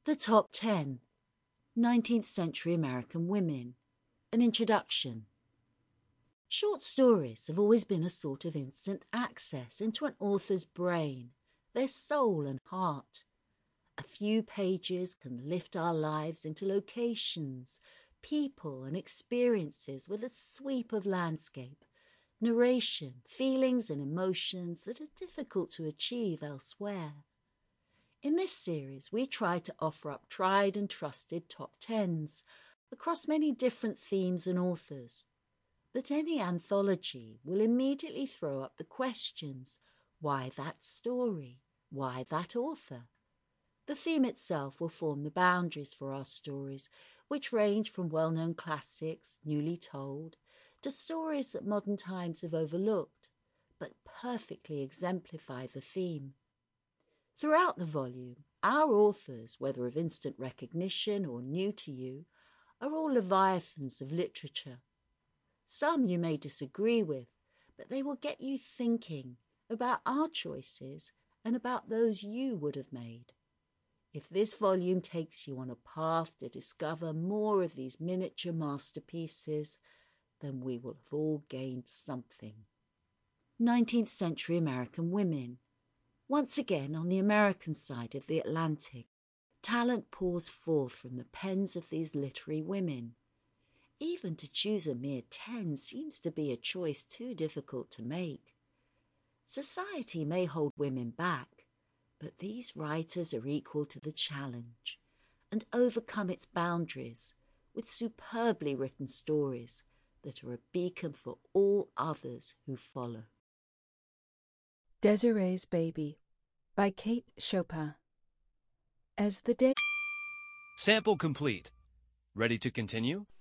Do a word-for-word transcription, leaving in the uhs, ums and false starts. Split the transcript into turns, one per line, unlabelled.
The Top ten. nineteenth Century American Women. An Introduction. Short stories have always been a sort of instant access into an author's brain, their soul and heart. A few pages can lift our lives into locations, people and experiences with a sweep of landscape, narration, feelings and emotions that are difficult to achieve elsewhere. In this series, we try to offer up tried and trusted top tens across many different themes and authors. But any anthology will immediately throw up the questions: why that story? Why that author? The theme itself will form the boundaries for our stories, which range from well-known classics, newly told, to stories that modern times have overlooked, but perfectly exemplify the theme. Throughout the volume, our authors, whether of instant recognition or new to you, are all leviathans of literature. Some you may disagree with, but they will get you thinking about our choices and about those you would have made. If this volume takes you on a path to discover more of these miniature masterpieces, then we will have all gained something. nineteenth Century American Women. Once again, on the American side of the Atlantic, talent pours forth from the pens of these literary women. Even to choose a mere ten seems to be a choice too difficult to make. Society may hold women back, but these writers are equal to the challenge and overcome its boundaries with superbly written stories that are a beacon for all others who follow.
Desiree's Baby by Kate Chopin. As the day...
Sample complete. Ready to continue?